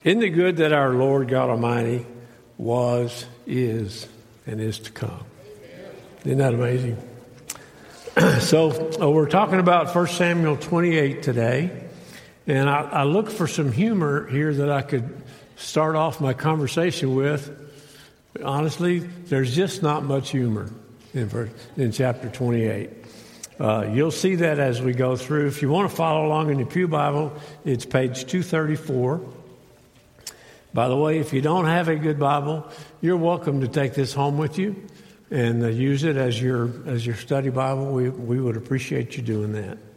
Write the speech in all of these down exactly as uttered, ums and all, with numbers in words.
Isn't it good that our Lord God Almighty was, is, and is to come? Isn't that amazing? So uh, we're talking about First Samuel twenty-eight today, and I, I look for some humor here that I could start off my conversation with. Honestly, there's just not much humor in, verse, in chapter twenty-eight. Uh, you'll see that as we go through. If you want to follow along in the Pew Bible, it's page two thirty-four. By the way, if you don't have a good Bible, you're welcome to take this home with you and uh, use it as your as your study Bible. We we would appreciate you doing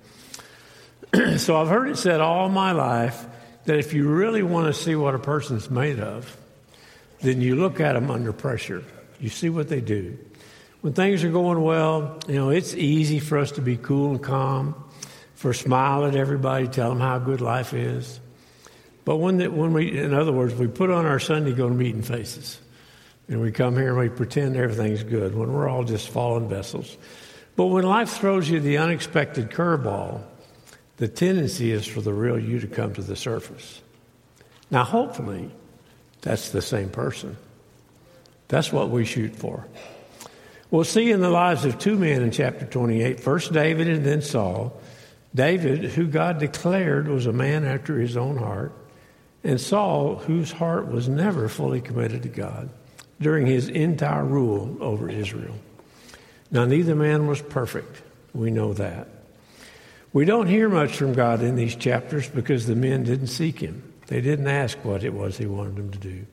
that. So I've heard it said all my life that if you really want to see what a person's made of, then you look at them under pressure. You see what they do. When things are going well, you know, it's easy for us to be cool and calm, for a smile at everybody, tell them how good life is. But when the, when we, in other words, we put on our Sunday go to meeting faces, and we come here and we pretend everything's good when we're all just fallen vessels. But when life throws you the unexpected curveball, the tendency is for the real you to come to the surface. Now, hopefully, that's the same person. That's what we shoot for. We'll see in the lives of two men in chapter twenty-eight, first David and then Saul. David, who God declared was a man after his own heart, and Saul, whose heart was never fully committed to God during his entire rule over Israel. Now, neither man was perfect. We know that. We don't hear much from God in these chapters because the men didn't seek him. They didn't ask what it was he wanted them to do.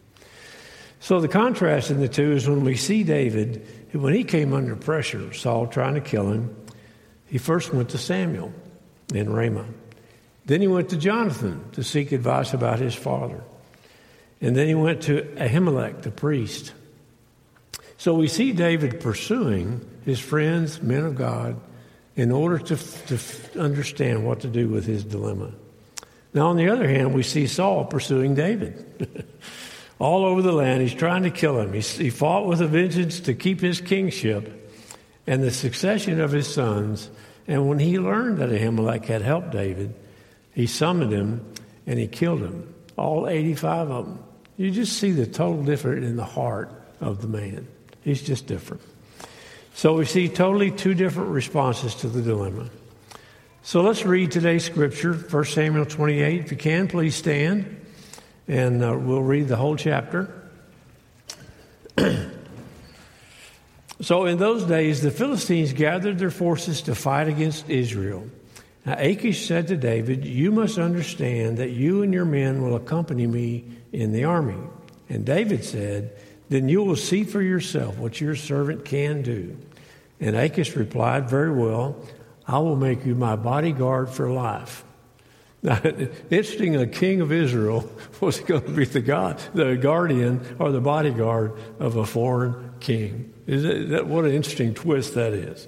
So the contrast in the two is when we see David, who when he came under pressure, Saul trying to kill him, he first went to Samuel in Ramah. Then he went to Jonathan to seek advice about his father. And then he went to Ahimelech, the priest. So we see David pursuing his friends, men of God, in order to, to understand what to do with his dilemma. Now, on the other hand, we see Saul pursuing David. All over the land, he's trying to kill him. He, he fought with a vengeance to keep his kingship and the succession of his sons. And when he learned that Ahimelech had helped David, he summoned him and he killed him, all eighty-five of them. You just see the total difference in the heart of the man. He's just different. So we see totally two different responses to the dilemma. So let's read today's scripture, First Samuel twenty-eight. If you can, please stand, and uh, we'll read the whole chapter. So in those days, the Philistines gathered their forces to fight against Israel. Now Achish said to David, "You must understand that you and your men will accompany me in the army." And David said, "Then you will see for yourself what your servant can do." And Achish replied, "Very well, I will make you my bodyguard for life." Now, interesting, a king of Israel was going to be the god, the guardian or the bodyguard of a foreign king. Is it, that, what an interesting twist that is.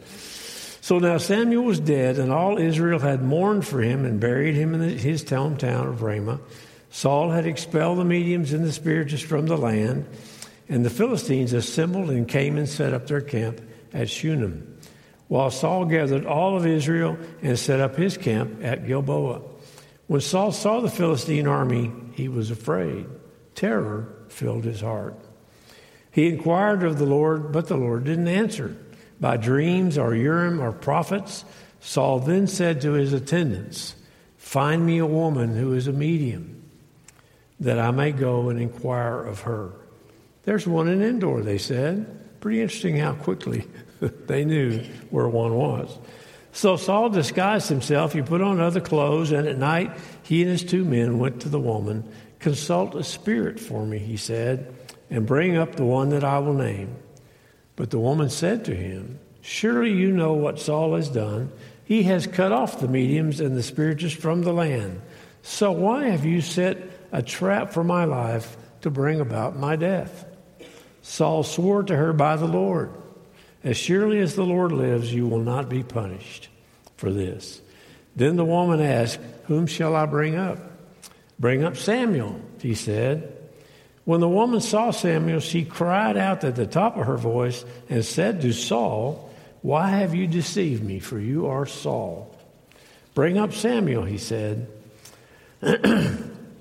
So now Samuel was dead, and all Israel had mourned for him and buried him in his hometown of Ramah. Saul had expelled the mediums and the spiritists from the land, and the Philistines assembled and came and set up their camp at Shunem, while Saul gathered all of Israel and set up his camp at Gilboa. When Saul saw the Philistine army, he was afraid. Terror filled his heart. He inquired of the Lord, but the Lord didn't answer. By dreams or Urim or prophets, Saul then said to his attendants, "Find me a woman who is a medium, that I may go and inquire of her." "There's one in Endor," they said. Pretty interesting how quickly they knew where one was. So Saul disguised himself. He put on other clothes, and at night he and his two men went to the woman. "Consult a spirit for me," he said, "and bring up the one that I will name." But the woman said to him, "Surely you know what Saul has done. He has cut off the mediums and the spiritists from the land. So why have you set a trap for my life to bring about my death?" Saul swore to her by the Lord, "As surely as the Lord lives, you will not be punished for this." Then the woman asked, "Whom shall I bring up?" "Bring up Samuel," he said. When the woman saw Samuel, she cried out at the top of her voice and said to Saul, "Why have you deceived me? For you are Saul." "Bring up Samuel," he said.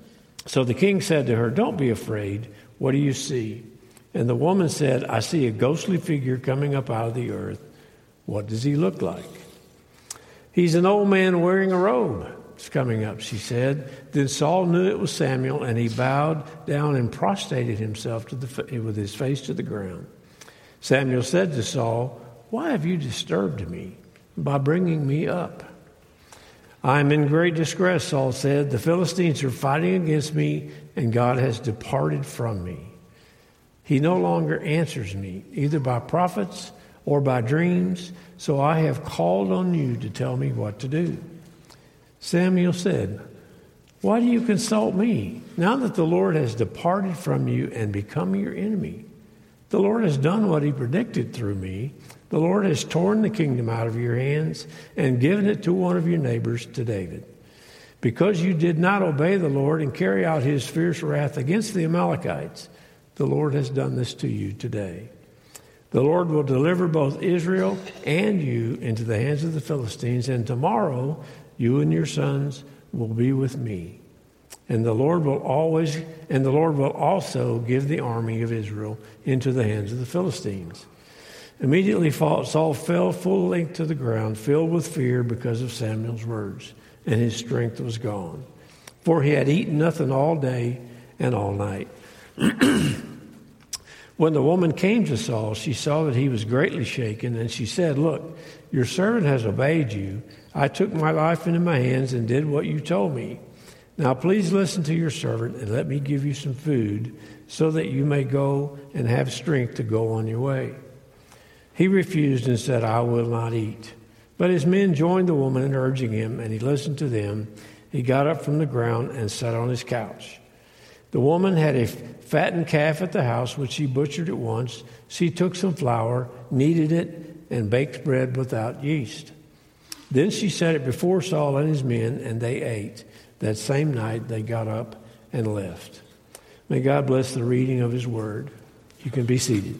So the king said to her, "Don't be afraid. What do you see?" And the woman said, "I see a ghostly figure coming up out of the earth. What does he look like?" "He's an old man wearing a robe. It's coming up," she said. Then Saul knew it was Samuel, and he bowed down and prostrated himself to the, with his face to the ground. Samuel said to Saul, "Why have you disturbed me by bringing me up?" "I am in great distress," Saul said. "The Philistines are fighting against me, and God has departed from me. He no longer answers me, either by prophets or by dreams, so I have called on you to tell me what to do." Samuel said, "Why do you consult me, now that the Lord has departed from you and become your enemy? The Lord has done what he predicted through me. The Lord has torn the kingdom out of your hands and given it to one of your neighbors, to David. Because you did not obey the Lord and carry out his fierce wrath against the Amalekites, the Lord has done this to you today. The Lord will deliver both Israel and you into the hands of the Philistines, and tomorrow you and your sons will be with me. And the Lord will always, and the Lord will also give the army of Israel into the hands of the Philistines." Immediately Saul fell full length to the ground, filled with fear because of Samuel's words, and his strength was gone, for he had eaten nothing all day and all night. When the woman came to Saul, she saw that he was greatly shaken, and she said, "Look, your servant has obeyed you. I took my life into my hands and did what you told me. Now please listen to your servant and let me give you some food so that you may go and have strength to go on your way." He refused and said, "I will not eat." But his men joined the woman in urging him, and he listened to them. He got up from the ground and sat on his couch. The woman had a fattened calf at the house, which she butchered at once. She took some flour, kneaded it, and baked bread without yeast. Then she set it before Saul and his men, and they ate. That same night they got up and left. May God bless the reading of his word. You can be seated.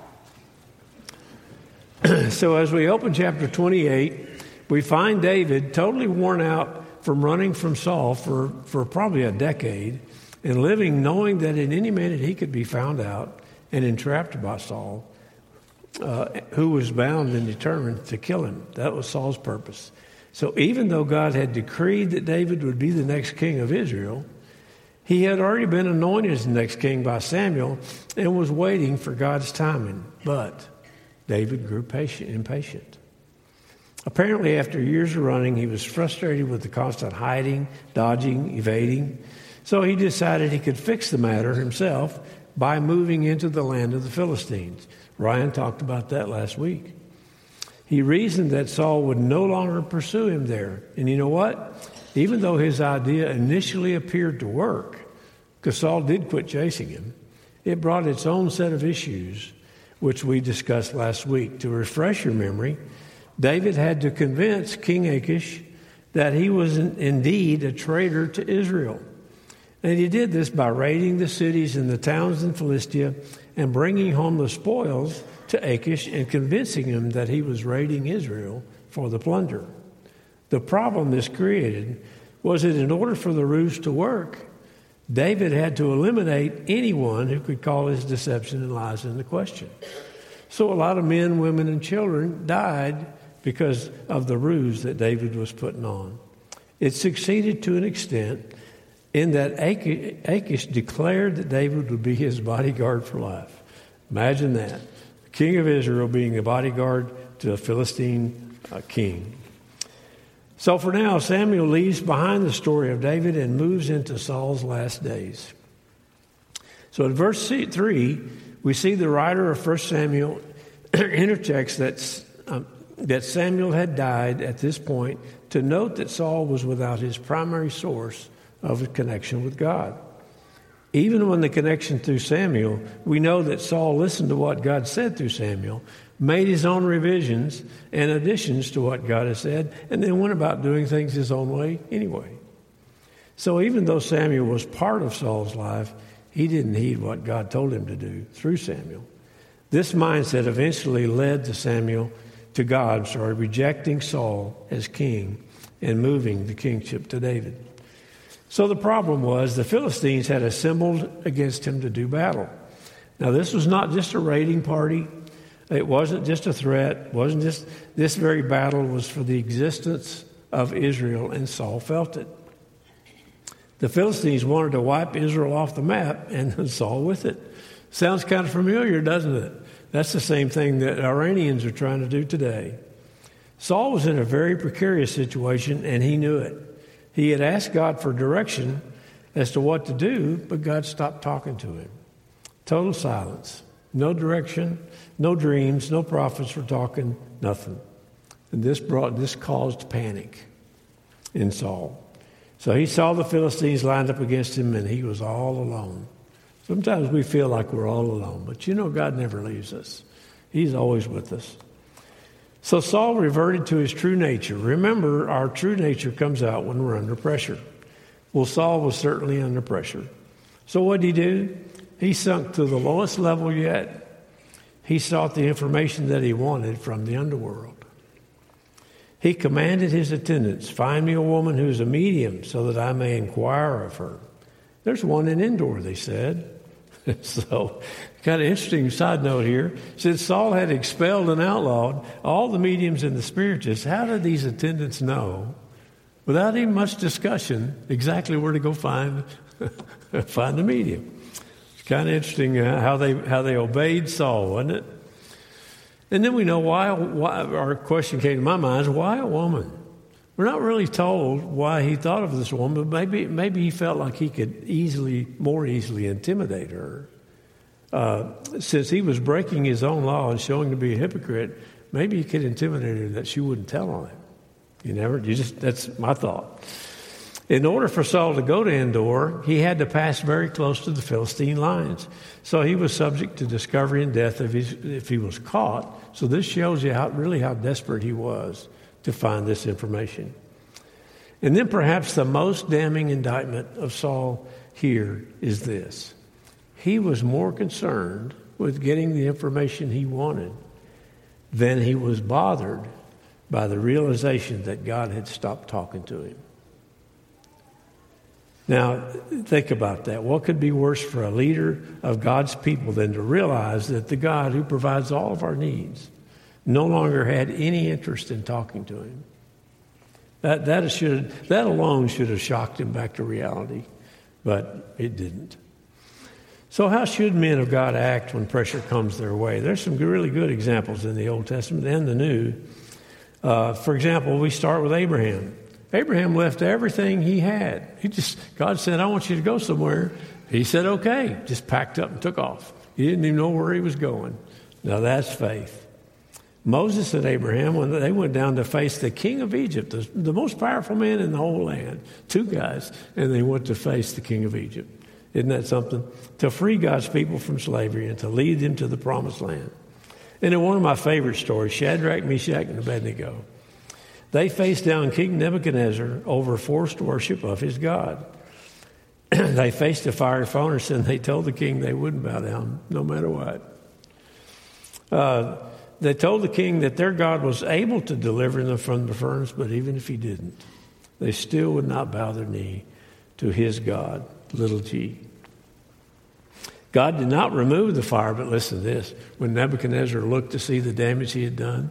So as we open chapter twenty-eight, we find David totally worn out from running from Saul for, for probably a decade, and living knowing that at any minute he could be found out and entrapped by Saul, uh, who was bound and determined to kill him. That was Saul's purpose. So even though God had decreed that David would be the next king of Israel, he had already been anointed as the next king by Samuel and was waiting for God's timing. But David grew patient, impatient. Apparently, after years of running, he was frustrated with the constant hiding, dodging, evading. So he decided he could fix the matter himself by moving into the land of the Philistines. Ryan talked about that last week. He reasoned that Saul would no longer pursue him there. And you know what? Even though his idea initially appeared to work, because Saul did quit chasing him, it brought its own set of issues, which we discussed last week. To refresh your memory, David had to convince King Achish that he was indeed a traitor to Israel. And he did this by raiding the cities and the towns in Philistia and bringing home the spoils to Achish and convincing him that he was raiding Israel for the plunder. The problem this created was that in order for the ruse to work, David had to eliminate anyone who could call his deception and lies into question. So a lot of men, women, and children died because of the ruse that David was putting on. It succeeded to an extent in that Achish declared that David would be his bodyguard for life. Imagine that. The king of Israel being a bodyguard to a Philistine uh, king. So for now, Samuel leaves behind the story of David and moves into Saul's last days. So in verse three, we see the writer of First Samuel interjects that, um, that Samuel had died at this point to note that Saul was without his primary source of a connection with God. Even when the connection through Samuel, we know that Saul listened to what God said through Samuel, made his own revisions and additions to what God has said, and then went about doing things his own way anyway. So even though Samuel was part of Saul's life, he didn't heed what God told him to do through Samuel. This mindset eventually led to Samuel, to God, sorry, rejecting Saul as king and moving the kingship to David. So the problem was the Philistines had assembled against him to do battle. Now, this was not just a raiding party. It wasn't just a threat. It wasn't just this very battle was for the existence of Israel, and Saul felt it. The Philistines wanted to wipe Israel off the map, and Saul with it. Sounds kind of familiar, doesn't it? That's the same thing that Iranians are trying to do today. Saul was in a very precarious situation, and he knew it. He had asked God for direction as to what to do, but God stopped talking to him. Total silence. No direction, no dreams, no prophets were talking, nothing. And this brought this caused panic in Saul. So he saw the Philistines lined up against him, and he was all alone. Sometimes we feel like we're all alone, but you know God never leaves us. He's always with us. So Saul reverted to his true nature. Remember, our true nature comes out when we're under pressure. Well, Saul was certainly under pressure. So what did he do? He sunk to the lowest level yet. He sought the information that he wanted from the underworld. He commanded his attendants, find me a woman who's a medium so that I may inquire of her. There's one in Endor, they said. So, kind of interesting side note here. Since Saul had expelled and outlawed all the mediums and the spiritists, how did these attendants know, without even much discussion, exactly where to go find find the medium? It's kind of interesting uh, how they how they obeyed Saul, wasn't it? And then we know why, why. Our question came to my mind is why a woman? We're not really told why he thought of this woman, but maybe maybe he felt like he could easily, more easily intimidate her. Uh, since he was breaking his own law and showing to be a hypocrite, maybe he could intimidate her that she wouldn't tell on him. You never, you just, that's my thought. In order for Saul to go to Endor, he had to pass very close to the Philistine lines. So he was subject to discovery and death if, he's, if he was caught. So this shows you how really how desperate he was to find this information. And then perhaps the most damning indictment of Saul here is this. He was more concerned with getting the information he wanted than he was bothered by the realization that God had stopped talking to him. Now, think about that. What could be worse for a leader of God's people than to realize that the God who provides all of our needs no longer had any interest in talking to him? That that should that alone should have shocked him back to reality, but it didn't. So how should men of God act when pressure comes their way? There's some really good examples in the Old Testament and the New. Uh, for example, we start with Abraham. Abraham left everything he had. He just God said, "I want you to go somewhere." He said, "Okay," just packed up and took off. He didn't even know where he was going. Now that's faith. Moses and Abraham, when they went down to face the king of Egypt, the, the most powerful man in the whole land, two guys, and they went to face the king of Egypt. Isn't that something? To free God's people from slavery and to lead them to the promised land. And in one of my favorite stories, Shadrach, Meshach, and Abednego, they faced down King Nebuchadnezzar over forced worship of his God. They faced a fiery furnace, and they told the king they wouldn't bow down no matter what. Uh, they told the king that their God was able to deliver them from the furnace, but even if he didn't, they still would not bow their knee to his God, little g. God did not remove the fire, but listen to this. When Nebuchadnezzar looked to see the damage he had done,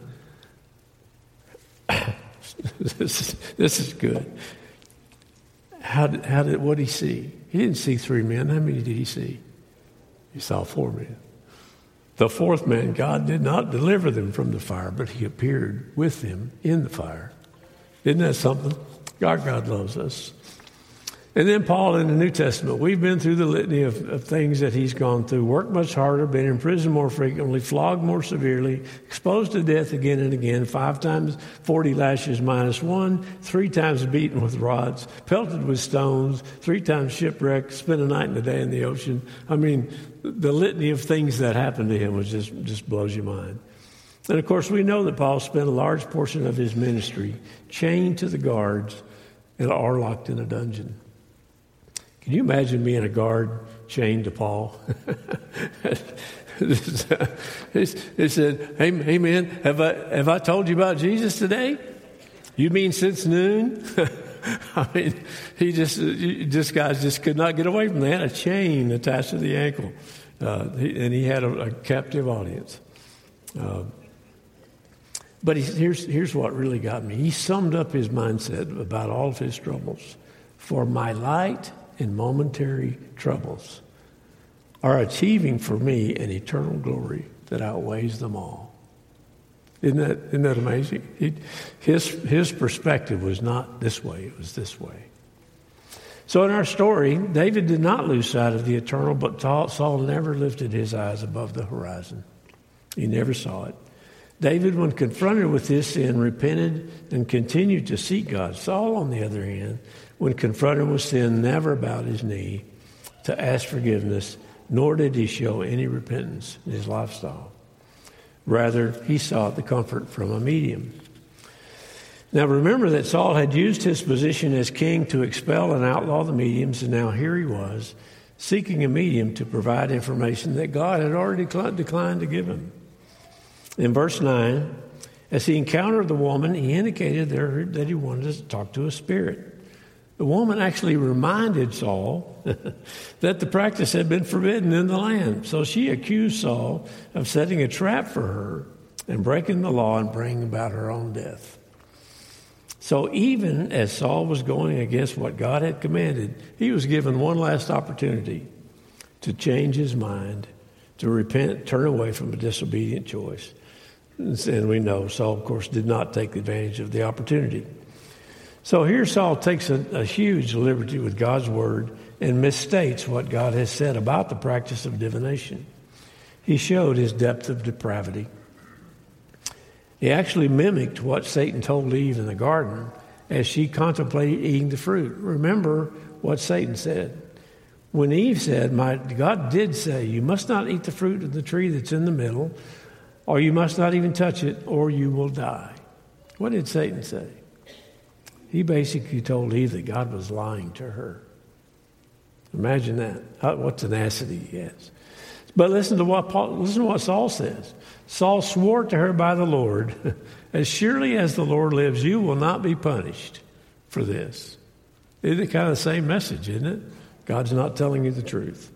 this, this is good. How did, how did, what did he see? He didn't see three men. How many did he see? He saw four men. The fourth man, God did not deliver them from the fire, but he appeared with them in the fire. Isn't that something? Our God loves us. And then Paul in the New Testament, we've been through the litany of, of things that he's gone through. Worked much harder, been in prison more frequently, flogged more severely, exposed to death again and again, five times forty lashes minus one, three times beaten with rods, pelted with stones, three times shipwrecked, spent a night and a day in the ocean. I mean, the litany of things that happened to him was just, just blows your mind. And of course, we know that Paul spent a large portion of his ministry chained to the guards and or locked in a dungeon. Can you imagine being a guard chained to Paul? He said, hey, hey man, have I, have I told you about Jesus today? You mean since noon? I mean, he just, this guy just could not get away from that. They had a chain attached to the ankle, uh, he, and he had a, a captive audience. Uh, but he, here's, here's what really got me. He summed up his mindset about all of his troubles. For my light and momentary troubles are achieving for me an eternal glory that outweighs them all. Isn't that, isn't that amazing? He, his, his perspective was not this way, it was this way. So in our story, David did not lose sight of the eternal, but Saul never lifted his eyes above the horizon. He never saw it. David, when confronted with this sin, repented and continued to seek God. Saul, on the other hand, when confronted with sin, never bowed his knee to ask forgiveness, nor did he show any repentance in his lifestyle. Rather, he sought the comfort from a medium. Now remember that Saul had used his position as king to expel and outlaw the mediums, and now here he was, seeking a medium to provide information that God had already declined to give him. In verse nine, as he encountered the woman, he indicated there that he wanted to talk to a spirit. The woman actually reminded Saul that the practice had been forbidden in the land. So she accused Saul of setting a trap for her and breaking the law and bringing about her own death. So even as Saul was going against what God had commanded, he was given one last opportunity to change his mind, to repent, turn away from a disobedient choice. And we know Saul, of course, did not take advantage of the opportunity. So here Saul takes a, a huge liberty with God's word and misstates what God has said about the practice of divination. He showed his depth of depravity. He actually mimicked what Satan told Eve in the garden as she contemplated eating the fruit. Remember what Satan said. When Eve said, "My God did say, you must not eat the fruit of the tree that's in the middle, or you must not even touch it, or you will die." What did Satan say? He basically told Eve that God was lying to her. Imagine that. What tenacity he has. But listen to what Paul, listen to what Saul says. Saul swore to her by the Lord, "As surely as the Lord lives, you will not be punished for this." Isn't it kind of the same message, isn't it? God's not telling you the truth.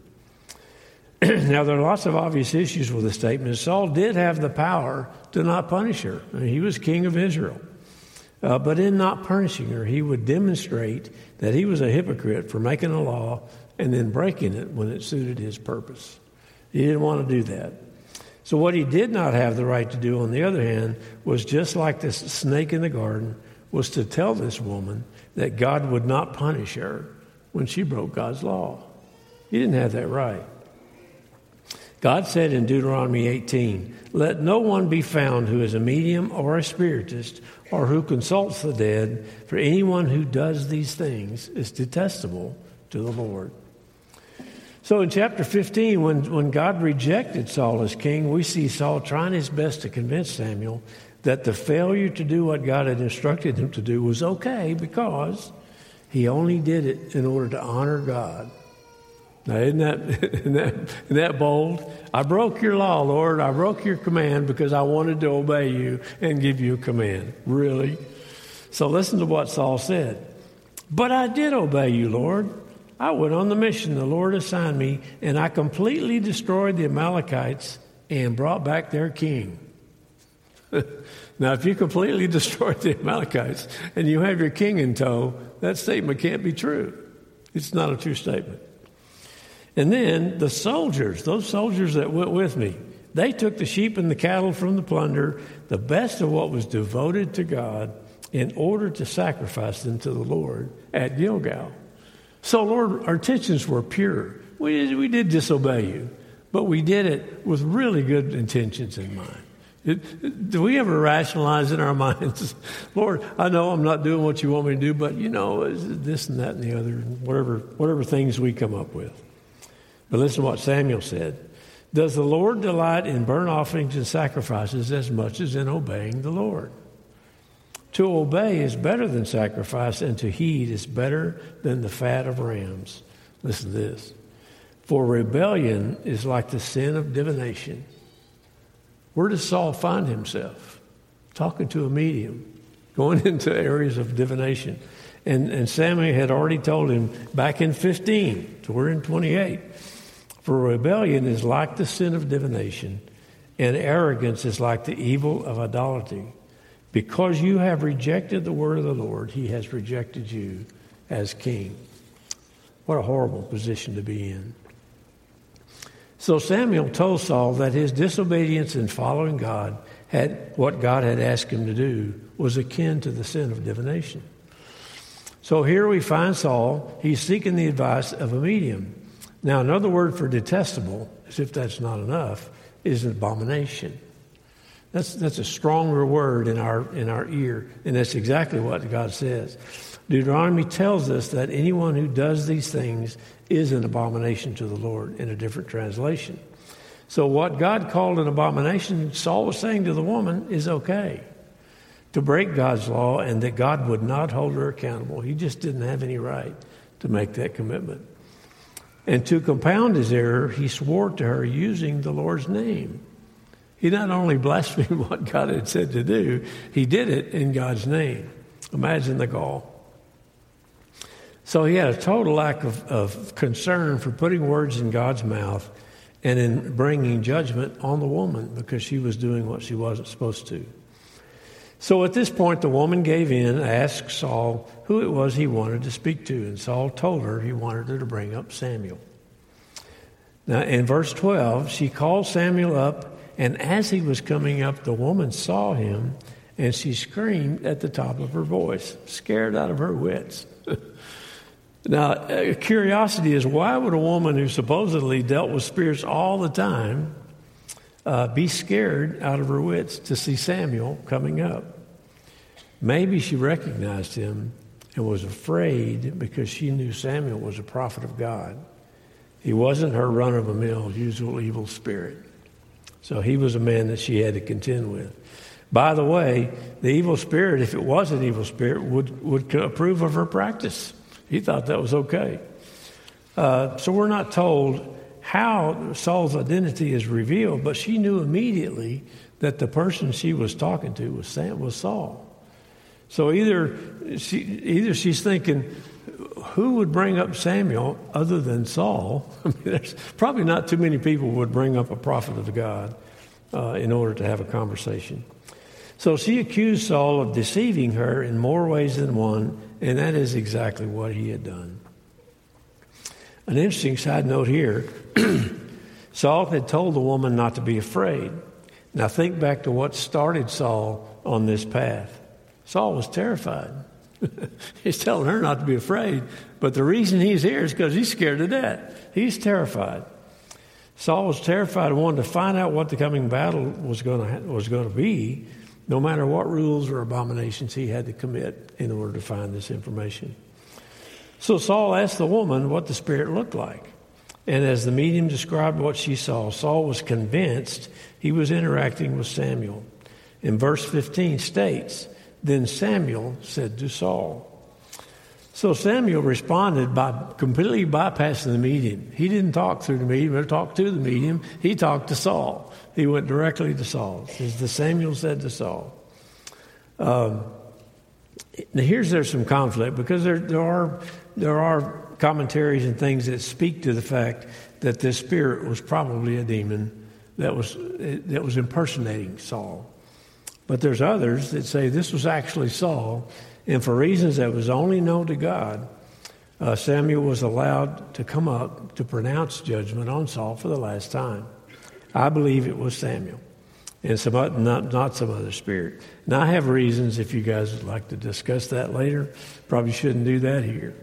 Now, there are lots of obvious issues with the statement. Saul did have the power to not punish her. I mean, he was king of Israel. Uh, but in not punishing her, he would demonstrate that he was a hypocrite for making a law and then breaking it when it suited his purpose. He didn't want to do that. So what he did not have the right to do, on the other hand, was just like this snake in the garden, was to tell this woman that God would not punish her when she broke God's law. He didn't have that right. God said in Deuteronomy eighteen, "Let no one be found who is a medium or a spiritist or who consults the dead, for anyone who does these things is detestable to the Lord." So in chapter fifteen, when, when God rejected Saul as king, we see Saul trying his best to convince Samuel that the failure to do what God had instructed him to do was okay because he only did it in order to honor God. Now, isn't that, isn't that, isn't that bold? I broke your law, Lord. I broke your command because I wanted to obey you and give you a command. Really? So listen to what Saul said. "But I did obey you, Lord. I went on the mission the Lord assigned me, and I completely destroyed the Amalekites and brought back their king." Now, if you completely destroyed the Amalekites and you have your king in tow, that statement can't be true. It's not a true statement. And then the soldiers, those soldiers that went with me, they took the sheep and the cattle from the plunder, the best of what was devoted to God, in order to sacrifice them to the Lord at Gilgal. So, Lord, our intentions were pure. We, we did disobey you, but we did it with really good intentions in mind. It, do we ever rationalize in our minds, "Lord, I know I'm not doing what you want me to do, but, you know, this and that and the other," whatever, whatever things we come up with. But listen to what Samuel said. "Does the Lord delight in burnt offerings and sacrifices as much as in obeying the Lord? To obey is better than sacrifice, and to heed is better than the fat of rams." Listen to this. "For rebellion is like the sin of divination." Where does Saul find himself? Talking to a medium, going into areas of divination. And, and Samuel had already told him back in fifteen, so we're in twenty-eight, for rebellion is like the sin of divination, and arrogance is like the evil of idolatry. Because you have rejected the word of the Lord, he has rejected you as king. What a horrible position to be in. So Samuel told Saul that his disobedience in following God, had what God had asked him to do, was akin to the sin of divination. So here we find Saul. He's seeking the advice of a medium. Now, another word for detestable, as if that's not enough, is abomination. That's that's a stronger word in our in our ear, and that's exactly what God says. Deuteronomy tells us that anyone who does these things is an abomination to the Lord in a different translation. So what God called an abomination, Saul was saying to the woman, is okay. To break God's law, and that God would not hold her accountable. He just didn't have any right to make that commitment. And to compound his error, he swore to her using the Lord's name. He not only blasphemed what God had said to do, he did it in God's name. Imagine the gall. So he had a total lack of, of concern for putting words in God's mouth and in bringing judgment on the woman because she was doing what she wasn't supposed to. So at this point, the woman gave in, asked Saul who it was he wanted to speak to, and Saul told her he wanted her to bring up Samuel. Now, in verse twelve, she called Samuel up, and as he was coming up, the woman saw him, and she screamed at the top of her voice, scared out of her wits. Now, uh, curiosity is, why would a woman who supposedly dealt with spirits all the time uh, be scared out of her wits to see Samuel coming up? Maybe she recognized him and was afraid because she knew Samuel was a prophet of God. He wasn't her run-of-the-mill, usual evil spirit. So he was a man that she had to contend with. By the way, the evil spirit, if it was an evil spirit, would, would approve of her practice. He thought that was okay. Uh, so we're not told how Saul's identity is revealed, but she knew immediately that the person she was talking to was Sam, was Saul. So either she, either she's thinking, who would bring up Samuel other than Saul? I mean, there's probably not too many people would bring up a prophet of God uh, in order to have a conversation. So she accused Saul of deceiving her in more ways than one, and that is exactly what he had done. An interesting side note here, Saul had told the woman not to be afraid. Now think back to what started Saul on this path. Saul was terrified. He's telling her not to be afraid, but the reason he's here is because he's scared to death. He's terrified. Saul was terrified and wanted to find out what the coming battle was going to was going to be, no matter what rules or abominations he had to commit in order to find this information. So Saul asked the woman what the spirit looked like. And as the medium described what she saw, Saul was convinced he was interacting with Samuel. In verse fifteen states, then Samuel said to Saul. So Samuel responded by completely bypassing the medium. He didn't talk through the medium or talk to the medium. He talked to Saul. He went directly to Saul. As the Samuel said to Saul. Um, now here's there's some conflict because there there are there are commentaries and things that speak to the fact that this spirit was probably a demon that was that was impersonating Saul. But there's others that say this was actually Saul, and for reasons that was only known to God, uh, Samuel was allowed to come up to pronounce judgment on Saul for the last time. I believe it was Samuel, and some other, not not some other spirit. And I have reasons. If you guys would like to discuss that later, probably shouldn't do that here.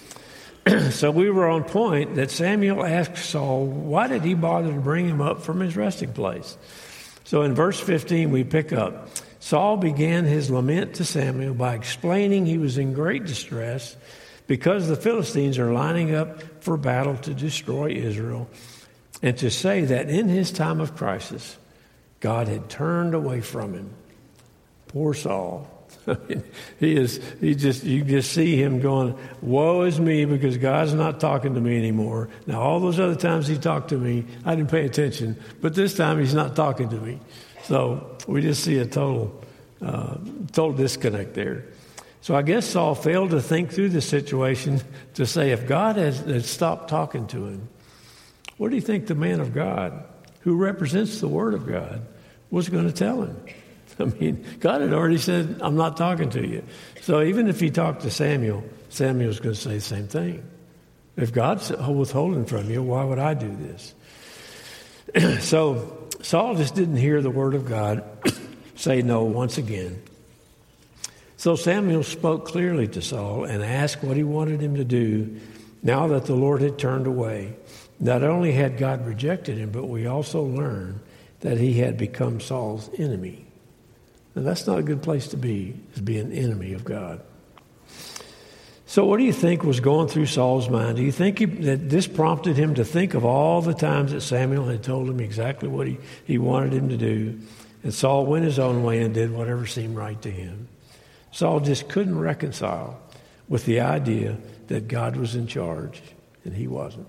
So we were on point that Samuel asked Saul, why did he bother to bring him up from his resting place? So in verse fifteen, we pick up. Saul began his lament to Samuel by explaining he was in great distress because the Philistines are lining up for battle to destroy Israel, and to say that in his time of crisis, God had turned away from him. Poor Saul. I mean, he is, he just, you just see him going, woe is me because God's not talking to me anymore. Now, all those other times he talked to me, I didn't pay attention, but this time he's not talking to me. So we just see a total, uh, total disconnect there. So I guess Saul failed to think through the situation to say if God has, had stopped talking to him, what do you think the man of God, who represents the Word of God, was going to tell him? I mean, God had already said, I'm not talking to you. So even if he talked to Samuel, Samuel's going to say the same thing. If God's withholding from you, why would I do this? So Saul just didn't hear the Word of God say no once again. So Samuel spoke clearly to Saul and asked what he wanted him to do now that the Lord had turned away. Not only had God rejected him, but we also learned that he had become Saul's enemy. Now, that's not a good place to be, is be an enemy of God. So what do you think was going through Saul's mind? Do you think he, that this prompted him to think of all the times that Samuel had told him exactly what he, he wanted him to do, and Saul went his own way and did whatever seemed right to him? Saul just couldn't reconcile with the idea that God was in charge and he wasn't.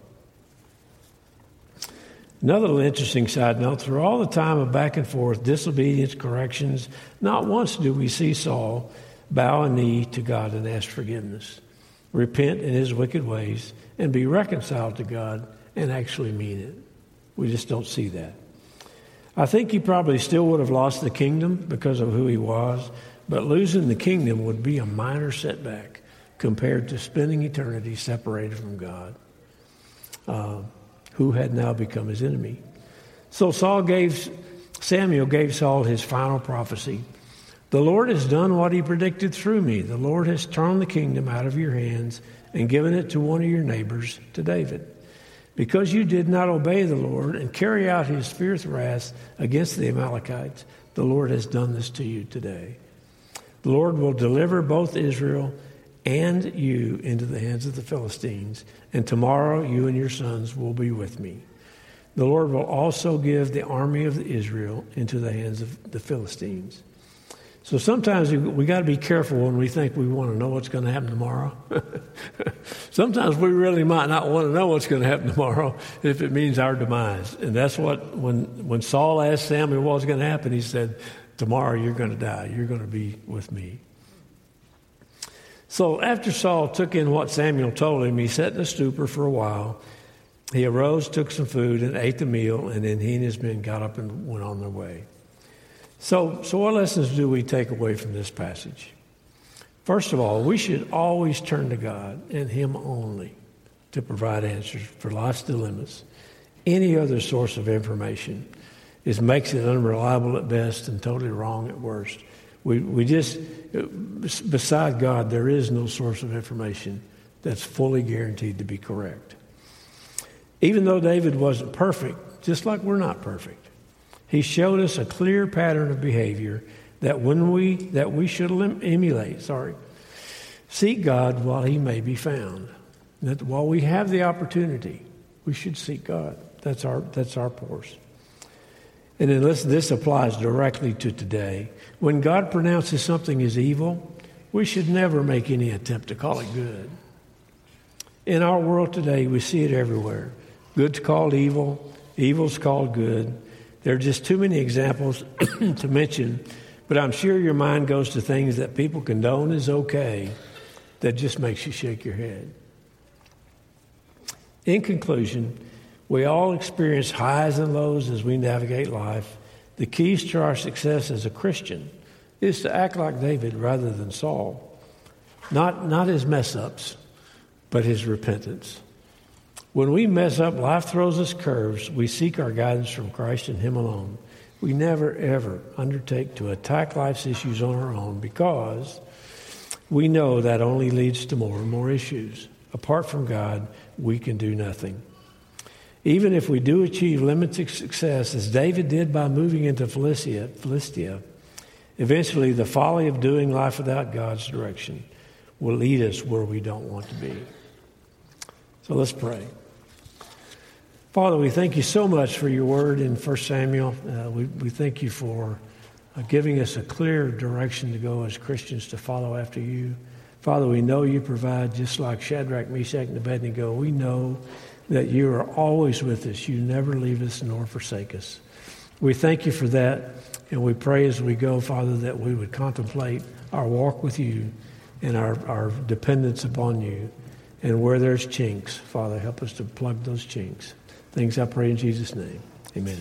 Another little interesting side note, through all the time of back and forth, disobedience, corrections, not once do we see Saul bow a knee to God and ask forgiveness, repent in his wicked ways, and be reconciled to God and actually mean it. We just don't see that. I think he probably still would have lost the kingdom because of who he was, but losing the kingdom would be a minor setback compared to spending eternity separated from God, uh, who had now become his enemy. So Saul gave, Samuel gave Saul his final prophecy. The Lord has done what he predicted through me. The Lord has turned the kingdom out of your hands and given it to one of your neighbors, to David. Because you did not obey the Lord and carry out his fierce wrath against the Amalekites, the Lord has done this to you today. The Lord will deliver both Israel and you into the hands of the Philistines, and tomorrow you and your sons will be with me. The Lord will also give the army of Israel into the hands of the Philistines. So sometimes we, we got to be careful when we think we want to know what's going to happen tomorrow. Sometimes we really might not want to know what's going to happen tomorrow if it means our demise. And that's what, when, when Saul asked Samuel what was going to happen, he said, tomorrow you're going to die. You're going to be with me. So after Saul took in what Samuel told him, he sat in a stupor for a while. He arose, took some food, and ate the meal, and then he and his men got up and went on their way. So, so what lessons do we take away from this passage? First of all, we should always turn to God and Him only to provide answers for life's dilemmas. Any other source of information is makes it unreliable at best and totally wrong at worst. We we just, beside God, there is no source of information that's fully guaranteed to be correct. Even though David wasn't perfect, just like we're not perfect, he showed us a clear pattern of behavior that when we that we should emulate. Sorry, seek God while He may be found. That while we have the opportunity, we should seek God. That's our that's our course. And then listen, this applies directly to today. When God pronounces something as evil, we should never make any attempt to call it good. In our world today, we see it everywhere. Good's called evil, evil's called good. There are just too many examples to mention, but I'm sure your mind goes to things that people condone as okay that just makes you shake your head. In conclusion, we all experience highs and lows as we navigate life. The keys to our success as a Christian is to act like David rather than Saul. Not, not his mess-ups, but his repentance. When we mess up, life throws us curves. We seek our guidance from Christ and Him alone. We never, ever undertake to attack life's issues on our own because we know that only leads to more and more issues. Apart from God, we can do nothing. Even if we do achieve limited success, as David did by moving into Philistia, Philistia, eventually the folly of doing life without God's direction will lead us where we don't want to be. So let's pray. Father, we thank you so much for your word in First Samuel. Uh, we, we thank you for uh, giving us a clear direction to go as Christians to follow after you. Father, we know you provide, just like Shadrach, Meshach, and Abednego. We know that you are always with us. You never leave us nor forsake us. We thank you for that, and we pray as we go, Father, that we would contemplate our walk with you, and our, our dependence upon you. And where there's chinks, Father, help us to plug those chinks. Things I pray in Jesus' name. Amen.